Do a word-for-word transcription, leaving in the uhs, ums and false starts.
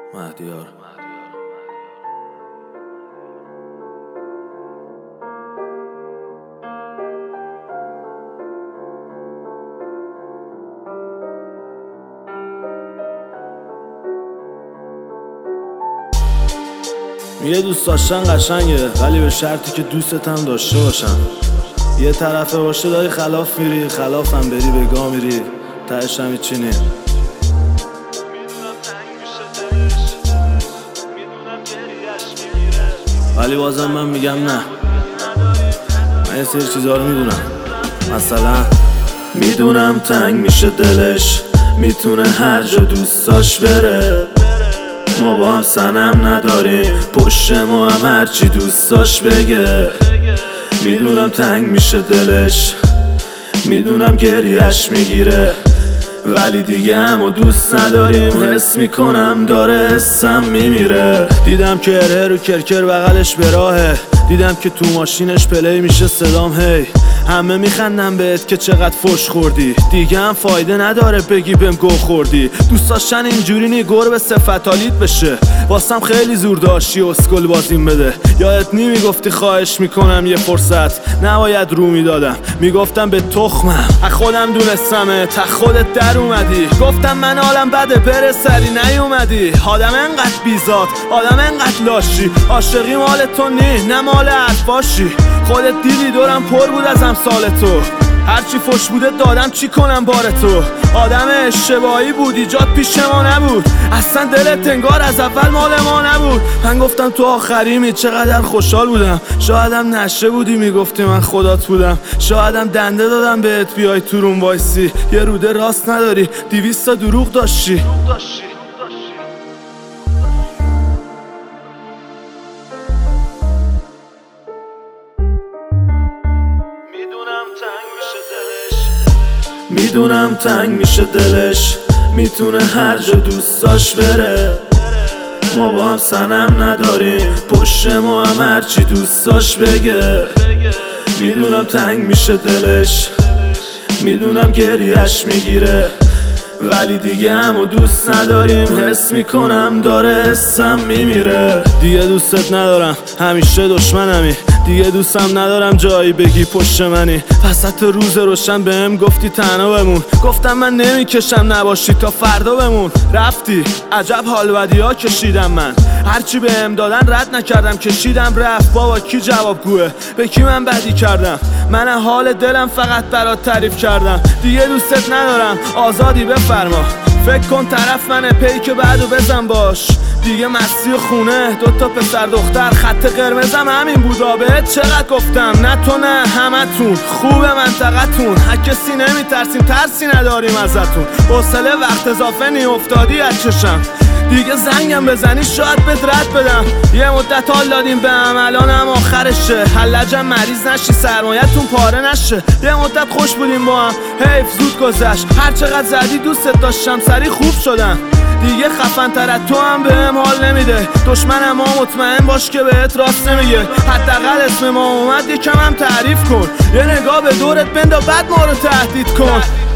مهدیار. یه دوست داشتن قشنگه، ولی به شرطی که دوستت هم داشته باشن. یه طرفه باشه داری خلاف میری، خلافم بری به گا میری، تهش هم هیچی نی. ولی بازم من میگم نه، من یه سری چیزا رو میدونم. مثلا میدونم تنگ میشه دلش، میتونه هر جا دوست داشت بره. ما با هم صنم نداریم، پشت ما هم هرچی دوست داشت بگه. میدونم تنگ میشه دلش، میدونم گریهش میگیره، ولی دیگه همو دوست نداریم. حس میکنم داره حسم میمیره. دیدم که هره رو کرکر بغلش به راهه، دیدم که تو ماشینش پلی میشه صدام هی. همه میخندن بهت که چقدر فش خوردی، دیگه هم فایده نداره بگی بهم گو خوردی. دوست داشتن اینجوری نی گربه صفتالیت بشه، واسم خیلی زور داشتی اسکل بازیم بده. یادت نی میگفتی خواهش میکنم یه فرصت، نباید رو میدادم میگفتم به تخمم. از خودم دونستمه تا خودت در اومدی، گفتم من حالم بده بره سری نیومدی. آدم انقدر بیزاد، آدم انقدر لاشی، عاشقی مال تو نی نه مال حرفاشی. خودت دیدی دورم پر بود از امثال تو، هرچی فش بوده دادم چی کنم بار تو. آدم اشتباهی بود، ایجاد پیش ما نبود، اصلا دلت انگار از اول مال ما نبود. من گفتم تو آخریمی، چقدر خوشحال بودم. شایدم نشه بودی میگفتی من خدات بودم، شایدم دنده دادم بهت بیای تو روم وایسی. یه روده راست نداری، دیویست تا دروغ داشتی. میدونم تنگ میشه دلش، میتونه هر جا دوست داشت بره. ما با هم صنم نداریم، پشت ما هم هرچی دوست داشت بگه. میدونم تنگ میشه دلش، میدونم گریهش میگیره، ولی دیگه همو دوست نداریم. حس میکنم داره حسم میمیره. دیگه دوستت ندارم، همیشه دشمنمی، دیگه دوستم ندارم جایی بگی پشت منی. وسط روز روشن بهم گفتی تنها بمون، گفتم من نمیکشم نباشی تا فردا بمون. رفتی عجب حال بدی ها کشیدم من، هرچی بهم دادن رد نکردم کشیدم رفت. بابا کی جوابگوه، به کی من بدی کردم؟ من حال دلم فقط برات تعریف کردم. دیگه دوستت ندارم، آزادی بفرما. فکر کن طرف منه، پیک بعدو بزن باش. دیگه مستی و خونه، دوتا پسر دختر، خط قرمزم همین بودا. بهت چقدر گفتم نه تو نه همتون خوبه منطقتون، هر کسی نمیترسیم ترسی نداریم ازتون. حوصله وقت اضافه نی افتادی از چشم، دیگه زنگم بزنی شاید بهت رد بدم. یه مدت حال دادیم به هم، الانم آخرشه. حلجم مریض نشی سرمایتون پاره نشه. یه مدت خوش بودیم با هم، حیف زود گذشت. هر چقدر زدی دوستت داشتم سری خوب شدم. دیگه خفن تر از تو هم بهم حال نمیده. دشمنم ها مطمئن باش که بهت راست نمیگه. حداقل اسم ما اومد یکم هم تعریف کن، یه نگاه به دورت بندا بعد ما رو تهدید کن.